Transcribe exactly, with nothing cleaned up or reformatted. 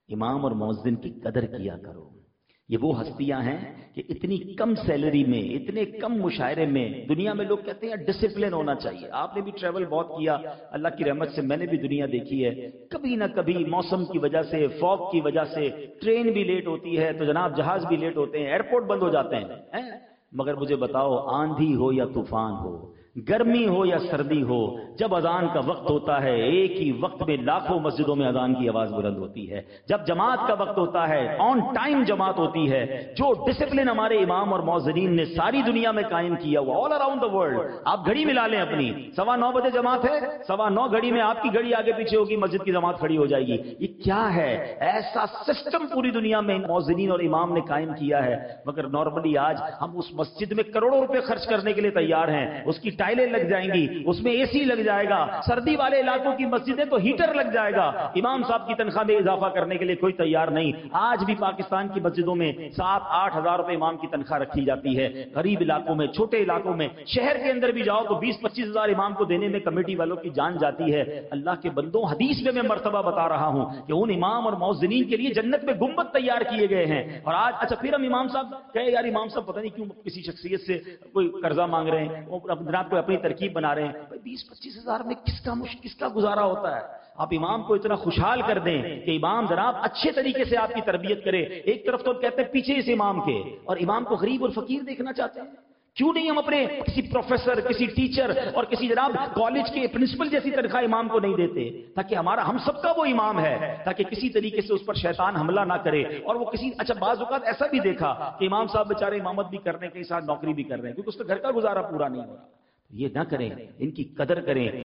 امام اور مؤذن کی قدر کیا کرو. یہ وہ ہستیاں ہیں کہ اتنی کم سیلری میں، اتنے کم مشاہرے میں، دنیا میں لوگ کہتے ہیں ڈسپلن ہونا چاہیے. آپ نے بھی ٹریول بہت کیا، اللہ کی رحمت سے میں نے بھی دنیا دیکھی ہے. کبھی نہ کبھی موسم کی وجہ سے، فوگ کی وجہ سے ٹرین بھی لیٹ ہوتی ہے تو جناب جہاز بھی لیٹ ہوتے ہیں، ایئرپورٹ بند ہو جاتے ہیں. مگر مجھے بتاؤ، آندھی ہو یا طوفان ہو، گرمی ہو یا سردی ہو، جب اذان کا وقت ہوتا ہے ایک ہی وقت میں لاکھوں مسجدوں میں اذان کی آواز بلند ہوتی ہے. جب جماعت کا وقت ہوتا ہے آن ٹائم جماعت ہوتی ہے. جو ڈسپلن ہمارے امام اور مؤذنین نے ساری دنیا میں قائم کیا ہوا، آل اراؤنڈ دا ورلڈ. آپ گھڑی ملا لیں اپنی، سوا نو بجے جماعت ہے، سوا نو گھڑی میں آپ کی گھڑی آگے پیچھے ہوگی، مسجد کی جماعت کھڑی ہو جائے گی. یہ کیا ہے؟ ایسا سسٹم پوری دنیا میں مؤذنین اور امام نے قائم کیا ہے. مگر نارملی آج ہم اس مسجد میں کروڑوں روپے خرچ کرنے کے لیے تیار ہیں، اس کی ٹائلیں لگ جائیں گی، اس میں اے سی لگ جائے گا، سردی والے علاقوں کی مسجدیں تو ہیٹر لگ جائے گا. امام صاحب کی تنخواہ میں اضافہ کرنے کے لیے کوئی تیار نہیں. آج بھی پاکستان کی مسجدوں میں سات آٹھ ہزار روپے امام کی تنخواہ رکھی جاتی ہے. غریب علاقوں میں، چھوٹے علاقوں میں، شہر کے اندر بھی جاؤ تو بیس پچیس ہزار امام کو دینے میں کمیٹی والوں کی جان جاتی ہے. اللہ کے بندوں، حدیث میں میں مرتبہ بتا رہا ہوں کہ ان امام اور مؤذنین کے لیے جنت میں گنبد تیار کیے گئے ہیں. اور آج اچھا پھر ہم امام صاحب کہے یار امام صاحب پتہ نہیں کیوں کسی شخصیت سے کوئی قرضہ مانگ رہے ہیں، جناب کوئی اپنی ترکیب بنا رہے ہیں. بیس پچیس ہزار میں کس کا مشکل کس کا گزارا ہوتا ہے؟ آپ امام کو اتنا خوشحال کر دیں کہ امام جناب اچھے طریقے سے آپ کی تربیت کرے. ایک طرف تو کہتے ہیں پیچھے اس امام کے، اور امام کو غریب اور فقیر دیکھنا چاہتے ہیں. کیوں نہیں ہم اپنے کسی پروفیسر، کسی ٹیچر اور کسی جناب کالج کے پرنسپل جیسی تنخواہ امام کو نہیں دیتے، تاکہ ہمارا ہم سب کا وہ امام ہے، تاکہ کسی طریقے سے اس پر شیطان حملہ نہ کرے. اور وہ کسی اچھا بعض اوقات ایسا بھی دیکھا کہ امام صاحب بیچارے امامت بھی کر رہے ہیں، کئی ساتھ نوکری بھی کر رہے ہیں، کیونکہ اس کا گھر کا گزارا پورا نہیں ہو رہا. یہ نہ کریں، ان کی قدر کریں.